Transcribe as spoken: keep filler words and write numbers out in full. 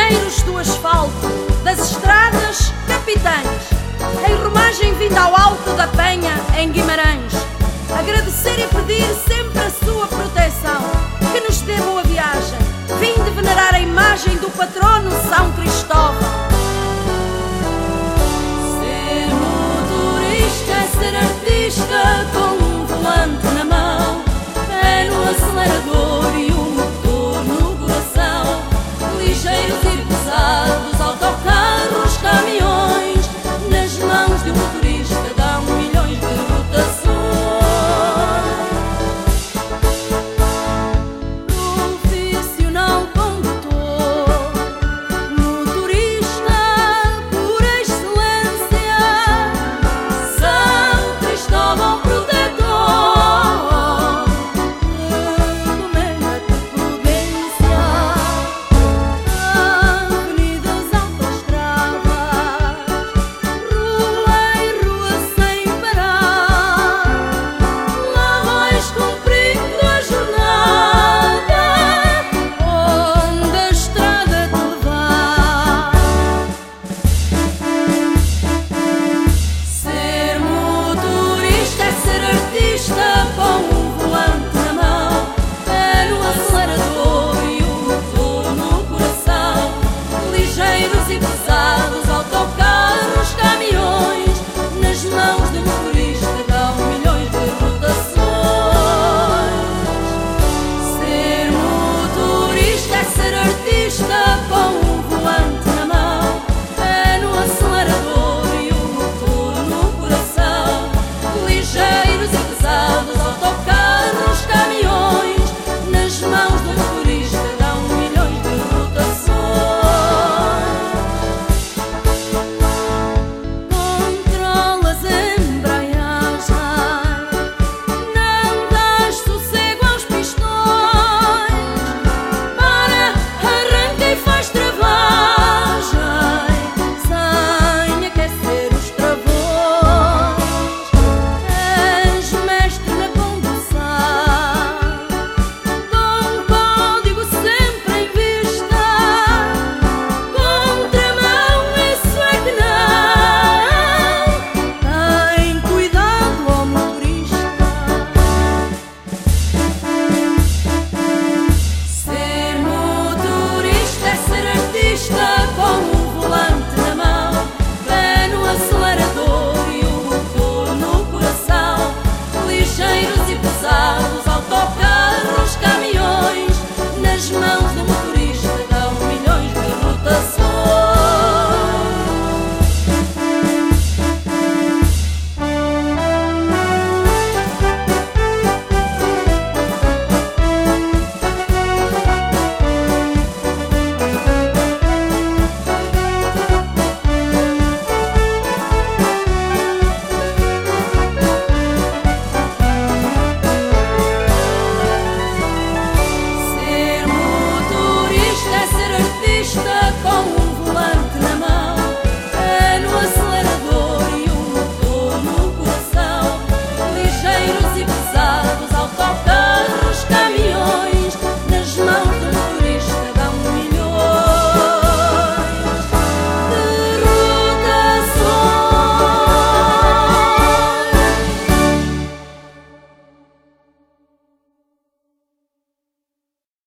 engenheiros do asfalto, das estradas, capitães, em romagem vinda ao alto da Penha, em Guimarães, agradecer e pedir sempre a sua proteção, que nos dê boa viagem, vim de venerar a imagem do patrono São Cristóvão. Ser motorista é ser artista com um volante na mão, pé no acelerador